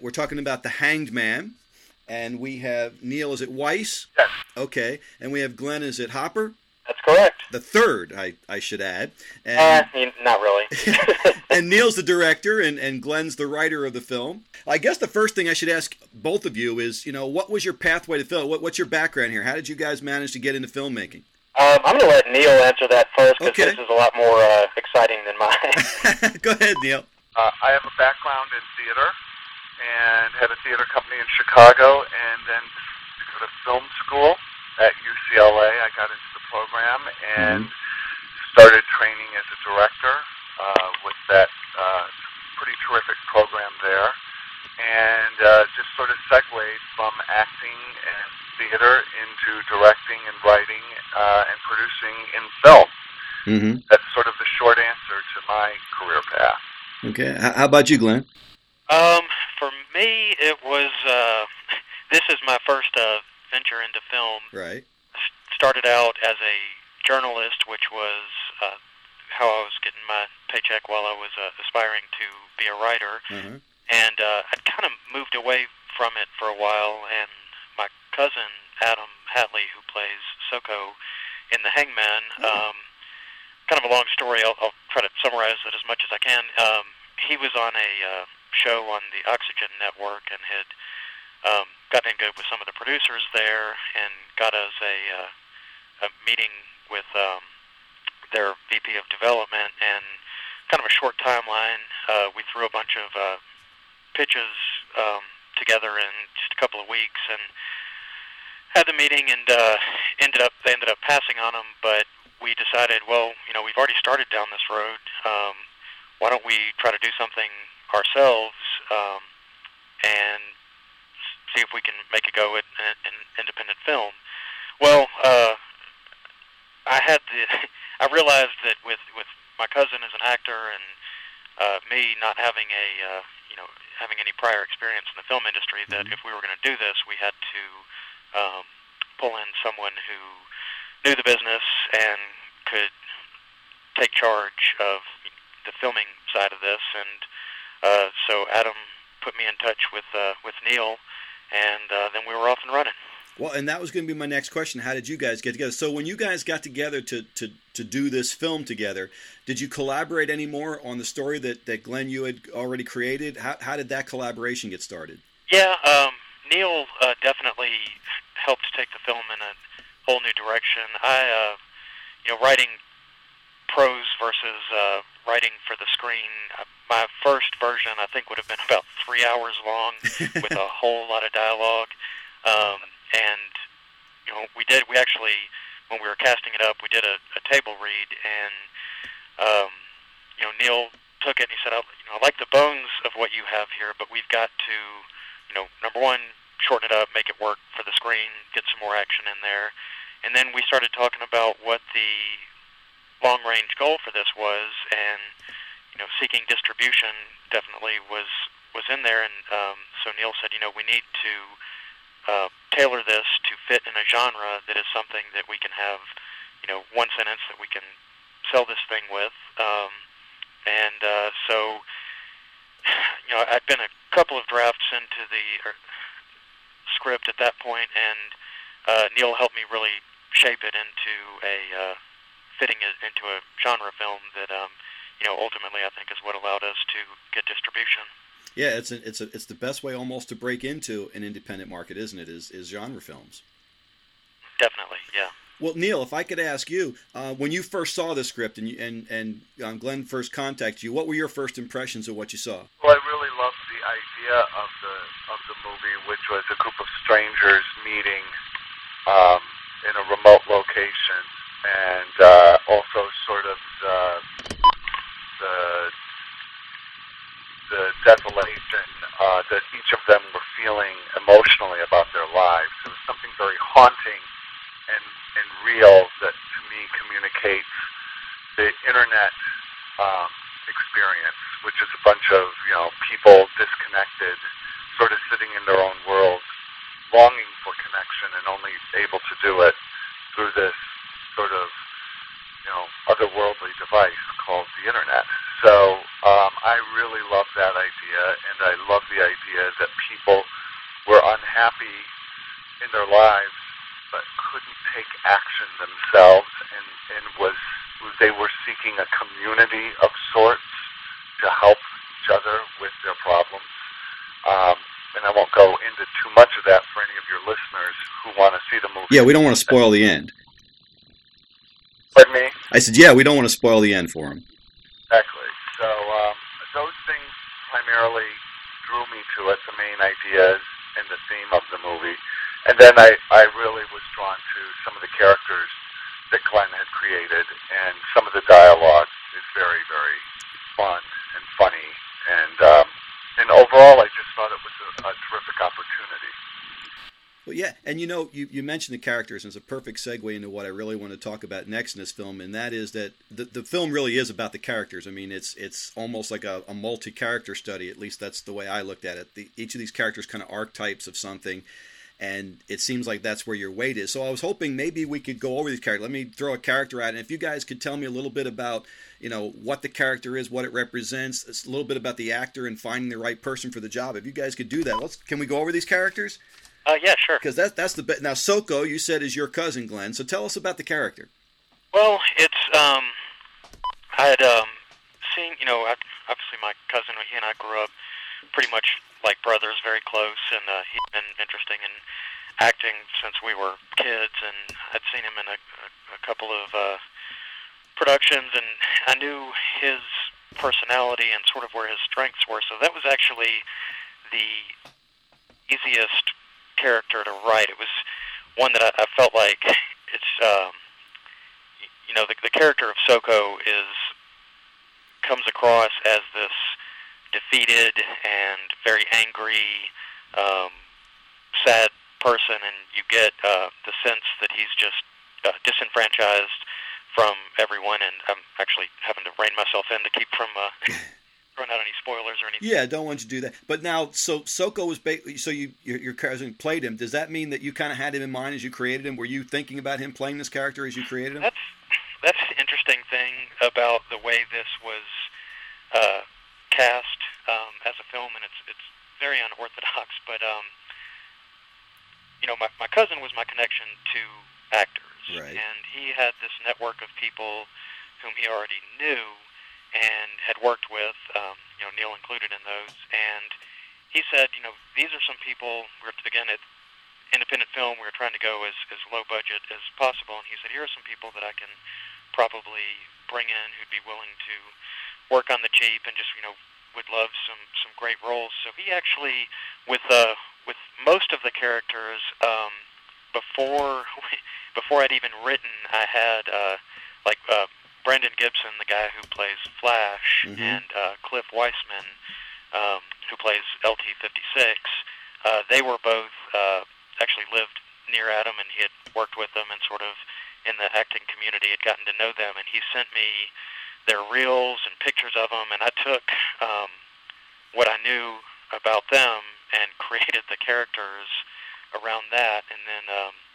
We're talking about The Hanged Man, and we have Neil. Is it Weiss? Yes, Okay, and we have Glenn. Is it Hopper? that's correct. The third, I should add. And, Not really. and Neil's the director, and Glenn's the writer of the film. I guess the first thing I should ask both of you is, what was your pathway to film? What's your background here? How did you guys manage to get into filmmaking? I'm going to let Neil answer that first because Okay. this is a lot more exciting than mine. Go ahead, Neil. I have a background in theater and had a theater company in Chicago, and then to go to film school at UCLA. I got into the program and started training as a director with that pretty terrific program there, and just sort of segued from acting and theater into directing and writing and producing in film. Mm-hmm. That's sort of the short answer to my career path. Okay. How about you, Glenn? For me, it was, this is my first venture into film. Right. Started out as a journalist, which was how I was getting my paycheck while I was aspiring to be a writer. Uh-huh. And I'd kind of moved away from it for a while, and my cousin, Adam Hatley, who plays Soko in The Hangman, kind of a long story, I'll try to summarize it as much as I can. He was on a show on the Oxygen Network and had gotten in good with some of the producers there and got us a meeting with their VP of development, and kind of a short timeline. We threw a bunch of pitches together in just a couple of weeks and had the meeting, and they ended up passing on them, but we decided, well, we've already started down this road. Why don't we try to do something ourselves and see if we can make a go at an independent film? Well, I realized that with my cousin as an actor and me not having having any prior experience in the film industry, that if we were going to do this, we had to pull in someone who knew the business and could take charge of the filming side of this. And so Adam put me in touch with Neil, and then we were off and running. Well, and that was going to be my next question. How did you guys get together? So when you guys got together to do this film together, did you collaborate any more on the story that Glenn, you had already created? How did that collaboration get started? Yeah, Neil definitely helped take the film in a whole new direction. Writing prose versus writing for the screen, my first version I think would have been about 3 hours long with a whole lot of dialogue. And we actually, when we were casting it up, we did a table read, and Neil took it and he said, I like the bones of what you have here, but we've got to, number one, shorten it up, make it work for the screen, get some more action in there. And then we started talking about what the long-range goal for this was, and seeking distribution definitely was in there. And so Neil said, we need to tailor this to fit in a genre that is something that we can have, one sentence that we can sell this thing with. So I'd been a couple of drafts into the script at that point, and Neil helped me really shape it into fitting it into a genre film that, ultimately I think is what allowed us to get distribution. Yeah, it's the best way almost to break into an independent market, isn't it? Is genre films. Definitely, yeah. Well, Neil, if I could ask you, when you first saw the script and Glenn first contacted you, what were your first impressions of what you saw? Well, I really loved the idea of the movie, which was a group of strangers meeting in a remote location, and also sort of the desolation that each of them were feeling emotionally about their lives. It was something very haunting and real that, to me, communicates the internet experience, which is a bunch of people disconnected, sort of sitting in their own world, longing for connection and only able to do it through this sort of otherworldly device called the internet. So I really love that idea, and I love the idea that happy in their lives, but couldn't take action themselves, and they were seeking a community of sorts to help each other with their problems. And I won't go into too much of that for any of your listeners who want to see the movie. Yeah, we don't want to spoil the end. Pardon me? I said, yeah, we don't want to spoil the end for him. Exactly. So those things primarily drew me to it, the main ideas and the theme of the movie. And then I really was drawn to some of the characters that Glenn had created, and some of the dialogue is very, very fun and funny. And overall, I just thought it was a terrific opportunity. Well, yeah, and you mentioned the characters, and it's a perfect segue into what I really want to talk about next in this film, and that is that the film really is about the characters. I mean, it's almost like a multi-character study. At least that's the way I looked at it. Each of these characters kind of archetypes of something, and it seems like that's where your weight is. So I was hoping maybe we could go over these characters. Let me throw a character out, and if you guys could tell me a little bit about, what the character is, what it represents, a little bit about the actor and finding the right person for the job. If you guys could do that, can we go over these characters? Yeah, sure. Because that's the best. Now, Soko, you said, is your cousin, Glenn. So tell us about the character. Well, it's I had seen, obviously my cousin, he and I grew up pretty much like brothers, very close, and he'd been interesting in acting since we were kids, and I'd seen him in a couple of productions, and I knew his personality and sort of where his strengths were, so that was actually the easiest character to write. It was one that I felt like it's, the character of Soko comes across as this defeated and very angry, sad person, and you get the sense that he's just disenfranchised from everyone, and I'm actually having to rein myself in to keep from throwing out any spoilers or anything. Yeah, don't want you to do that. But now, so Soko was your cousin played him. Does that mean that you kind of had him in mind as you created him? Were you thinking about him playing this character as you created him? That's the interesting thing about the way this was cast as a film, and it's very unorthodox. But my cousin was my connection to actors, right. And he had this network of people whom he already knew and had worked with, Neil included in those. And he said, these are some people, again, at independent film, we were trying to go as low budget as possible. And he said, here are some people that I can probably bring in who'd be willing to work on the cheap and just, would love some great roles. So he actually, with most of the characters, before I'd even written, I had, Brendan Gibson, the guy who plays Flash, mm-hmm. and Cliff Weissman, who plays LT-56, they were both actually lived near Adam, and he had worked with them and sort of in the acting community had gotten to know them, and he sent me their reels and pictures of them, and I took what I knew about them and created the characters around that, and then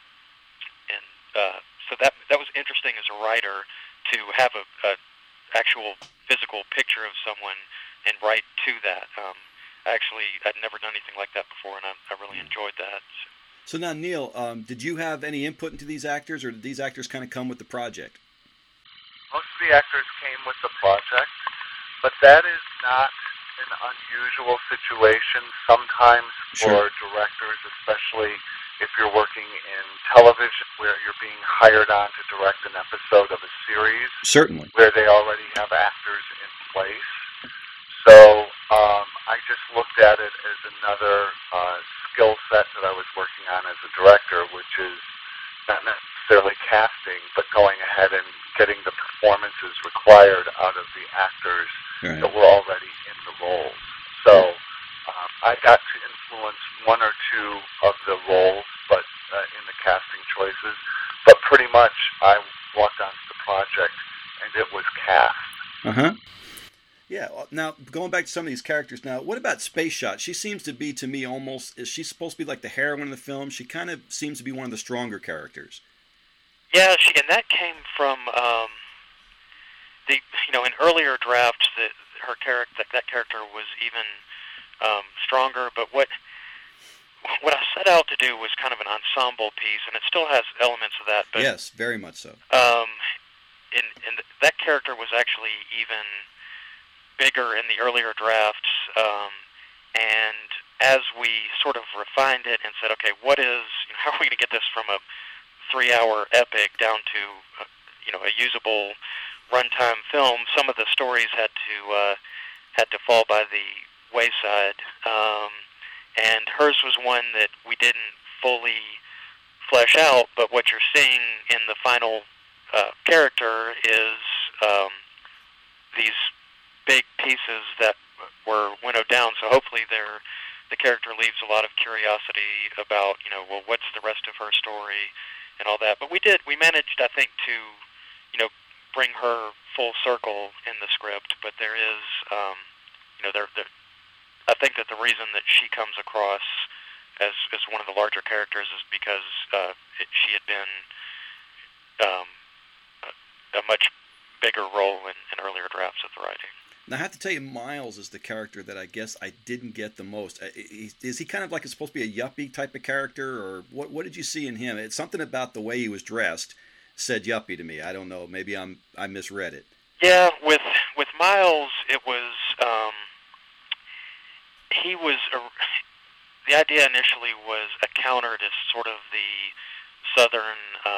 so that was interesting as a writer to have a actual physical picture of someone and write to that. I'd never done anything like that before, and I really enjoyed that. So now, Neil, did you have any input into these actors, or did these actors kind of come with the project? Most of the actors came with the project, but that is not an unusual situation sometimes for directors, especially if you're working in television where you're being hired on to direct an episode of a series. Certainly. Where they already have actors in place. So I just looked at it as another skill set that I was working on as a director, which is not necessarily casting, but going ahead and getting the performances required out of the actors that were already in the roles. So I got to influence one or two of the roles, but in the casting choices. But pretty much I walked onto the project and it was cast. Yeah. Now, going back to some of these characters now, what about Space Shot? She seems to be, to me, is she supposed to be like the heroine of the film? She kind of seems to be one of the stronger characters. Yeah, and that came from in earlier drafts that character was even stronger. But what I set out to do was kind of an ensemble piece, and it still has elements of that. But yes, very much so. That character was actually even bigger in the earlier drafts, and as we sort of refined it and said, okay, how are we going to get this from a 3-hour epic down to a usable runtime film? Some of the stories had to fall by the wayside, and hers was one that we didn't fully flesh out. But what you're seeing in the final character is these big pieces that were winnowed down. So hopefully the character leaves a lot of curiosity about, well, what's the rest of her story and all that. But we managed, I think, to, bring her full circle in the script. But there is, I think that the reason that she comes across as one of the larger characters is because she had been a much bigger role in earlier drafts of the writing. Now, I have to tell you, Miles is the character that I guess I didn't get the most. Is he kind of like supposed to be a yuppie type of character, or what did you see in him? It's something about the way he was dressed said yuppie to me. I don't know. Maybe I misread it. Yeah, with Miles, it was the idea initially was a counter to sort of the southern,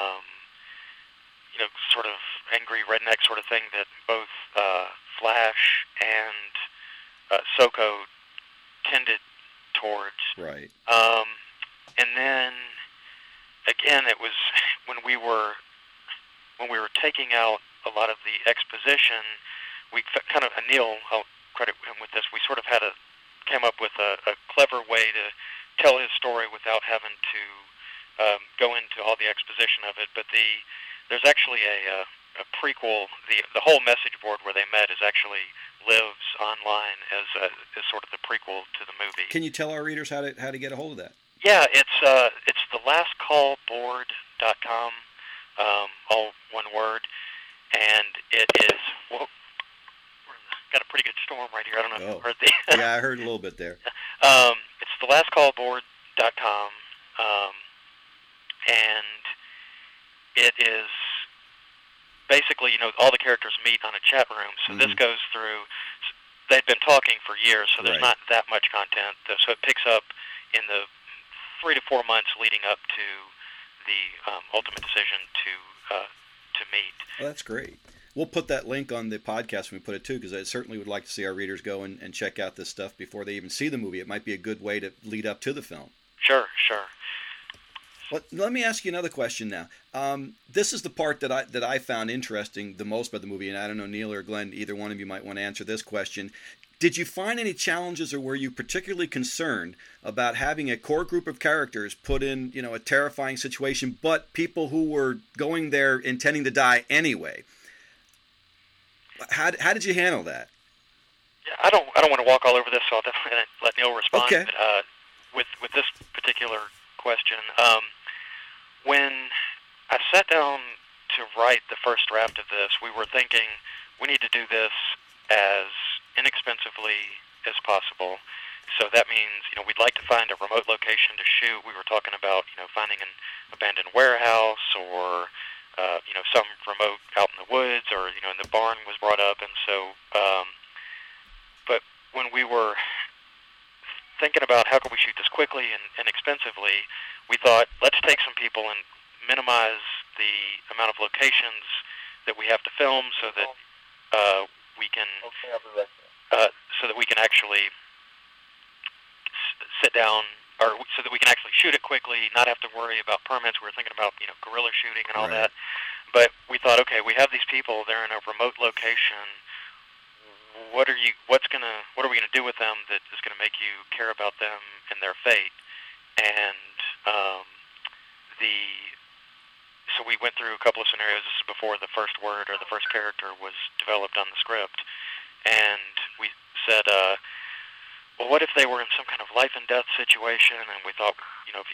sort of angry redneck sort of thing that both Flash and Soko tended towards. Right. And then again, it was when we were taking out a lot of the exposition. We kind of, Neil, I'll credit him with this. We sort of came up with a clever way to tell his story without having to go into all the exposition of it. But there's actually a prequel. The whole message board where they met actually lives online as sort of the prequel to the movie. Can you tell our readers how to get a hold of that? Yeah, it's thelastcallboard.com, all one word, and it is. Well, got a pretty good storm right here. I don't know if you heard the. Yeah, I heard a little bit there. It's thelastcallboard.com, and it is basically, all the characters meet on a chat room. So this goes through. They've been talking for years, so there's not that much content. So it picks up in the 3 to 4 months leading up to the ultimate decision to meet. Well, that's great. We'll put that link on the podcast when we put it too, because I certainly would like to see our readers go and check out this stuff before they even see the movie. It might be a good way to lead up to the film. Sure. Well, let me ask you another question now. This is the part that I found interesting the most about the movie, and I don't know, Neil or Glenn, either one of you might want to answer this question. Did you find any challenges, or were you particularly concerned about having a core group of characters put in, a terrifying situation, but people who were going there intending to die anyway? How did you handle that? Yeah, I don't want to walk all over this, so I'll definitely let Neil respond. Okay. But, with this particular question, when I sat down to write the first draft of this, we were thinking we need to do this as inexpensively as possible. So that means, we'd like to find a remote location to shoot. We were talking about, finding an abandoned warehouse or, some remote out in the woods, or, in the barn was brought up. And so, but when we were thinking about how could we shoot this quickly and inexpensively, we thought, let's take some people and minimize the amount of locations that we have to film so that we can actually sit down, or so that we can actually shoot it quickly, not have to worry about permits. We were thinking about guerrilla shooting and all that. But we thought, okay, we have these people. They're in a remote location. What are we gonna do with them that is gonna make you care about them and their fate? And so we went through a couple of scenarios. This is before the first word or the first character was developed on the script, and we said, well, what if they were in some kind of life and death situation? And we thought, if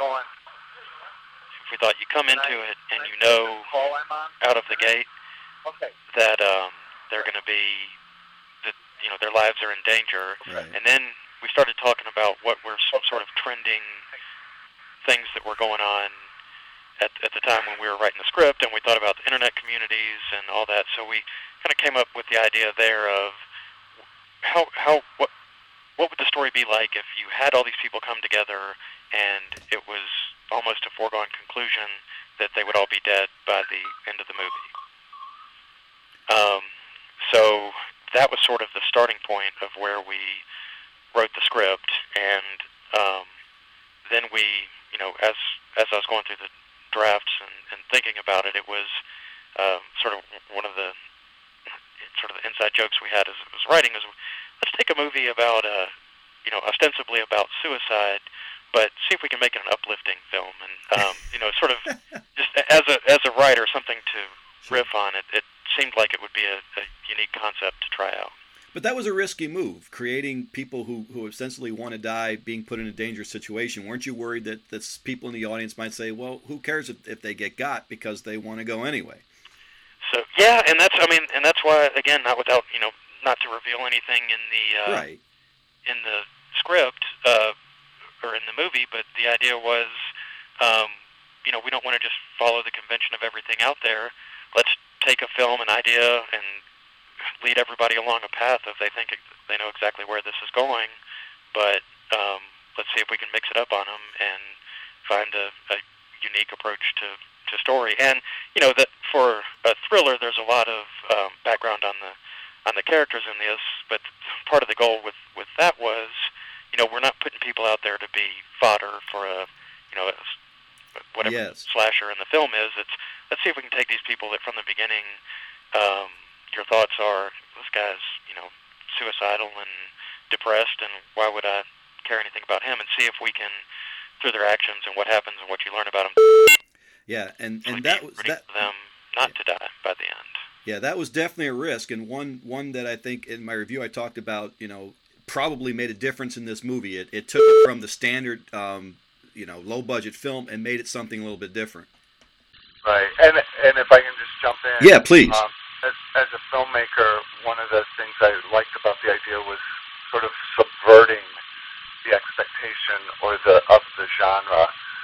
we thought you come into it and out of the gate that they're going to be, that their lives are in danger. Right. And then we started talking about what were some sort of trending things that were going on at the time when we were writing the script, and we thought about the internet communities and all that. So we kind of came up with the idea there of what would the story be like if you had all these people come together and it was almost a foregone conclusion that they would all be dead by the end of the movie. So that was sort of the starting point of where we wrote the script, and then we, as I was going through the drafts and thinking about it, it was sort of one of the inside jokes we had as I was writing is, let's take a movie about, ostensibly about suicide, but see if we can make it an uplifting film, and sort of just as a writer, something to riff on. It seemed like it would be a unique concept to try out. But that was a risky move, creating people who ostensibly want to die being put in a dangerous situation. Weren't you worried that people in the audience might say, well, who cares if they get got, because they want to go anyway? So yeah, and that's why, again, not to reveal anything in the right. in the script or in the movie, but the idea was, we don't want to just follow the convention of everything out there. Let's take a film, an idea, and lead everybody along a path if they think they know exactly where this is going. But let's see if we can mix it up on them and find a unique approach to story. And that for a thriller, there's a lot of background on the characters in this. But part of the goal with that was, we're not putting people out there to be fodder for whatever yes. slasher in the film is. It's, let's see if we can take these people that from the beginning, your thoughts are, this guy's, suicidal and depressed, and why would I care anything about him? And see if we can, through their actions and what happens and what you learn about them. Yeah, and that was that them not to die by the end. Yeah, that was definitely a risk, and one that I think in my review I talked about, probably made a difference in this movie. It took it from the standard, low budget film and made it something a little bit different. Right, and if I can just jump in. Yeah, please. As a filmmaker, one of the things I liked about the idea was sort of subverting the expectation of the genre,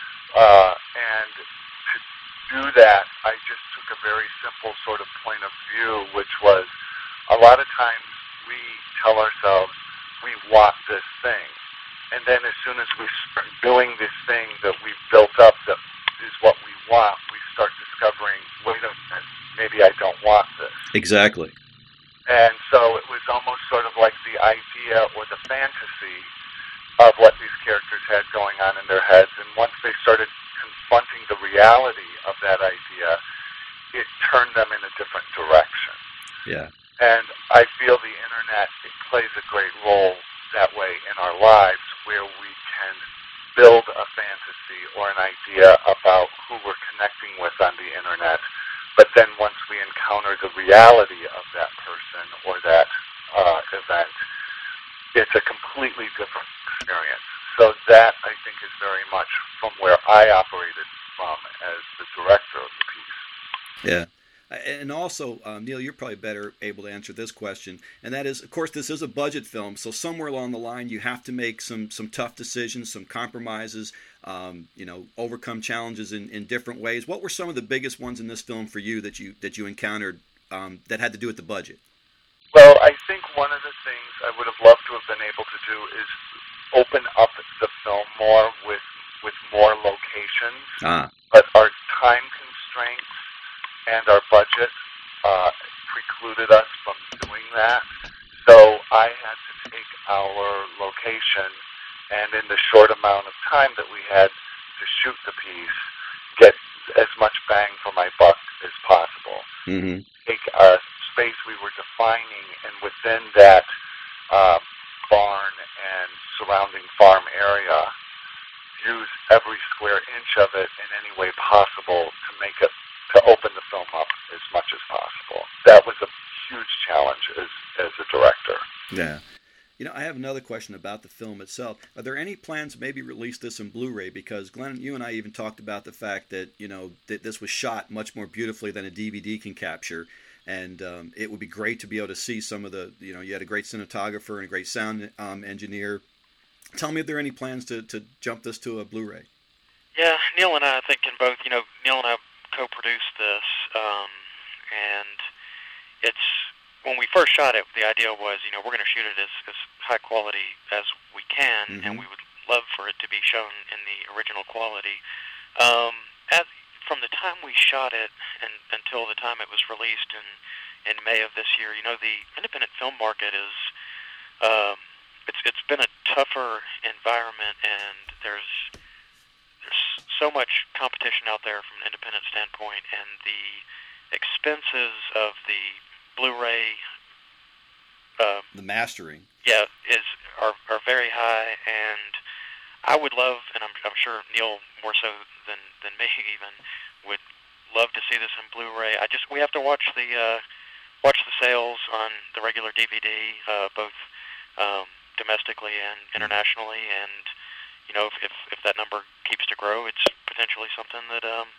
and to do that, I just took a very simple sort of point of view, which was a lot of times we tell ourselves we want this thing, and then as soon as we start doing this thing that we've built up that is what we want, we start discovering, wait a minute, maybe I don't want this. Exactly. And so it was almost sort of like the idea or the fantasy of what these characters had going on in their heads, and once they started confronting the reality of that idea, it turned them in a different direction. Yeah. And I feel the internet, it plays a great role that way in our lives, where we can build a fantasy or an idea about who we're connecting with on the internet, but then once we encounter the reality of that person or that event, it's a completely different experience. So that, I think, is very much from where I operated from as the director of the piece. Yeah. And also, Neil, you're probably better able to answer this question, and that is, of course, this is a budget film, so somewhere along the line you have to make some tough decisions, some compromises, overcome challenges in different ways. What were some of the biggest ones in this film for you that you encountered that had to do with the budget? Well, I think one of the things I would have loved to have been able to do is open up the film more with more locations, but our time constraints and our budget precluded us from doing that. So I had to take our location, and in the short amount of time that we had to shoot the piece, get as much bang for my buck as possible. Mm-hmm. Take a space we were defining, and within that barn and surrounding farm area, use every square inch of it in any way possible to open the film up as much as possible. That was a huge challenge as a director. Yeah. I have another question about the film itself. Are there any plans to maybe release this in Blu-ray? Because Glenn, you and I even talked about the fact that, that this was shot much more beautifully than a DVD can capture. And it would be great to be able to see some of the, you had a great cinematographer and a great sound engineer. Tell me if there are any plans to jump this to a Blu-ray. Yeah, Neil and I think can both. Neil and I co-produced this, and it's when we first shot it. The idea was, we're going to shoot it as high quality as we can, and we would love for it to be shown in the original quality. From the time we shot it and until the time it was released in May of this year, the independent film market is it's been a tougher environment, and there's so much competition out there from an independent standpoint, and the expenses of the Blu-ray, the mastering, are very high. And I would love, and I'm sure Neil more so than me even, would love to see this in Blu-ray. We have to watch the sales on the regular DVD, both domestically and internationally, and if that number keeps to grow, it's potentially something that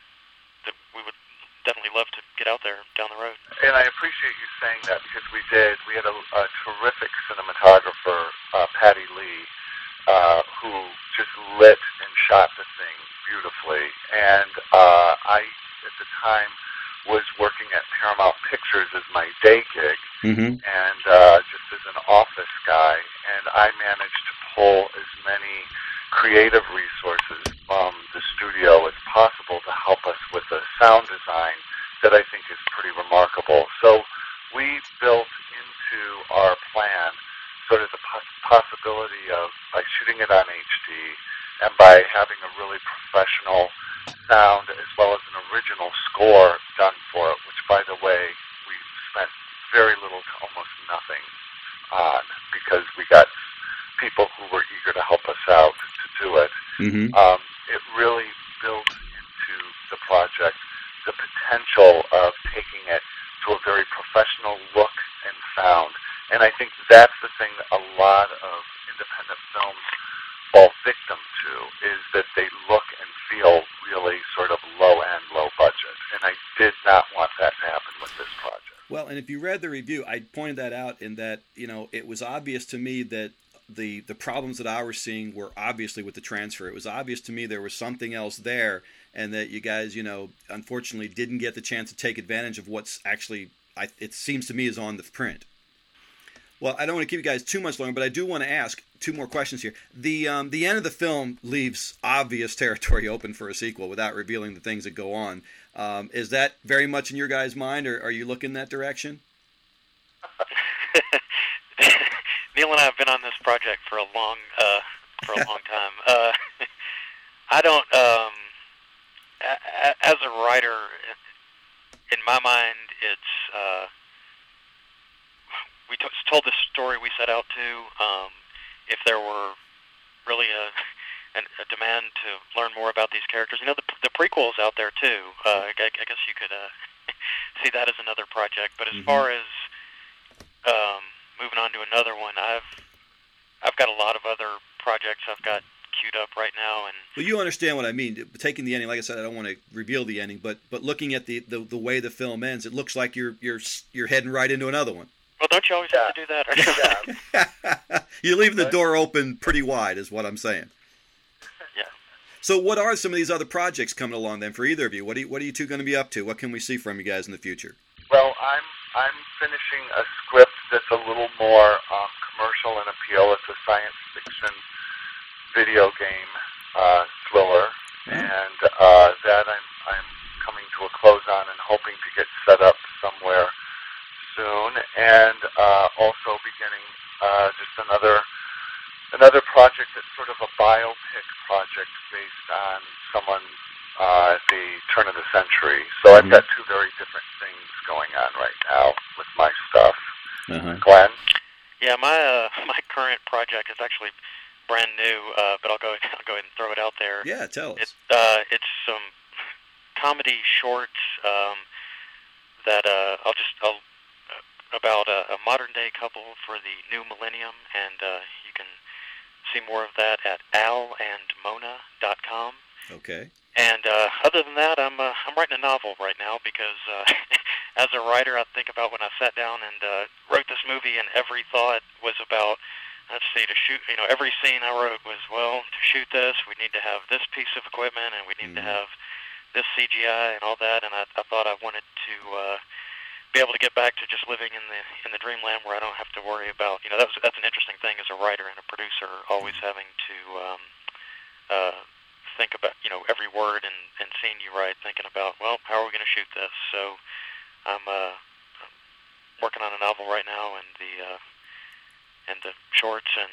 we would definitely love to get out there down the road. And I appreciate you saying that, because we had a terrific cinematographer, Patty Lee, who just lit and shot the thing beautifully. And I, at the time, was working at Paramount Pictures as my day gig, and just as an office guy, and I managed to pull as many creative resources from the studio as possible to help us with a sound design that I think is pretty remarkable. So we built into our plan sort of the possibility of, by shooting it on HD and by having a really professional sound as well as an original score done for it, which, by the way, we spent very little to almost nothing on, because we got people who were eager to help us out to do it. It really built into the project the potential of taking it to a very professional look and sound. And I think that's the thing that a lot of independent films fall victim to, is that they look and feel really sort of low-end, low-budget. And I did not want that to happen with this project. Well, and if you read the review, I pointed that out in that, it was obvious to me that the problems that I was seeing were obviously with the transfer. It was obvious to me there was something else there, and that you guys, unfortunately didn't get the chance to take advantage of what's actually, it seems to me, is on the print. Well, I don't want to keep you guys too much longer, but I do want to ask two more questions here. The end of the film leaves obvious territory open for a sequel without revealing the things that go on. Is that very much in your guys' mind, or are you looking that direction? Neil and I have been on this project for a long time. I don't. As a writer, in my mind, it's. We told the story we set out to. If there were really a demand to learn more about these characters, the prequel's out there too. I guess you could see that as another project. But as far as moving on to another one, I've got a lot of other projects I've got queued up right now. And well, you understand what I mean. Taking the ending, like I said, I don't want to reveal the ending, but looking at the way the film ends, it looks like you're heading right into another one. Well, don't you always have to do that? You're leaving the door open pretty wide, is what I'm saying. Yeah. So, what are some of these other projects coming along then for either of you? What are you two going to be up to? What can we see from you guys in the future? Well, I'm finishing a script that's a little more commercial in appeal. It's a science fiction video game thriller, and that I'm coming to a close on and hoping to get set up somewhere soon, and also beginning just another project that's sort of a biopic project based on someone at the turn of the century. So I've got two very different things going on right now with my stuff. Glenn? Yeah, my current project is actually brand new, but I'll go ahead and throw it out there. Yeah, tell us. It's some comedy shorts that I'll about a modern-day couple for the new millennium, and you can see more of that at alandmona.com. Okay. And other than that, I'm writing a novel right now because as a writer, I think about when I sat down and wrote this movie, and every thought was about let's see, to shoot, every scene I wrote was, well, to shoot this, we need to have this piece of equipment, and we need to have this CGI and all that, and I thought I wanted to be able to get back to just living in the dreamland where I don't have to worry about, that's an interesting thing as a writer and a producer, always having to think about, every word and scene you write, thinking about, well, how are we going to shoot this? So I'm working on a novel right now, and the shorts, and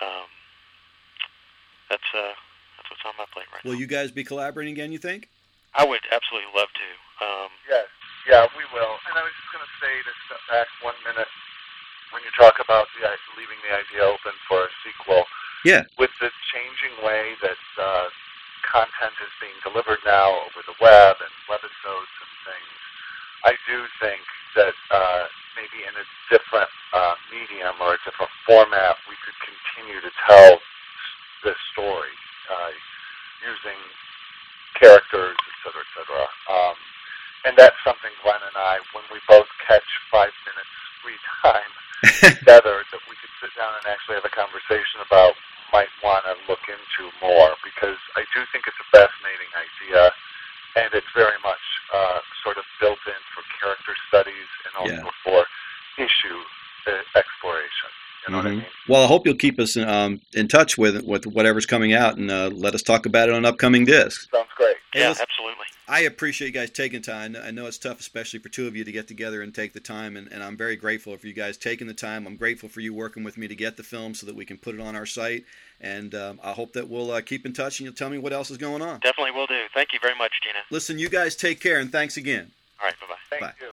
that's what's on my plate right now. Will you guys be collaborating again, you think? I would absolutely love to. Yes. Yeah, we will. And I was just going to say, to step back 1 minute, when you talk about leaving the idea open for a sequel, with the changing way that content is being delivered now over the web and webisodes and things, I do think that maybe in a different medium or a different format, we could continue to tell this story using characters, et cetera, et cetera. And that's something Glenn and I, when we both catch 5 minutes free time together, that we could sit down and actually have a conversation about, might want to look into more, because I do think it's a fascinating idea, and it's very much sort of built in for character studies and also for issue exploration. You know what I mean? Well, I hope you'll keep us in touch with whatever's coming out, and let us talk about it on upcoming discs. Sounds great. Yeah, absolutely. I appreciate you guys taking time. I know it's tough, especially for two of you, to get together and take the time, and I'm very grateful for you guys taking the time. I'm grateful for you working with me to get the film so that we can put it on our site, and I hope that we'll keep in touch, and you'll tell me what else is going on. Definitely will do. Thank you very much, Gina. Listen, you guys take care, and thanks again. All right, bye-bye. Thank you.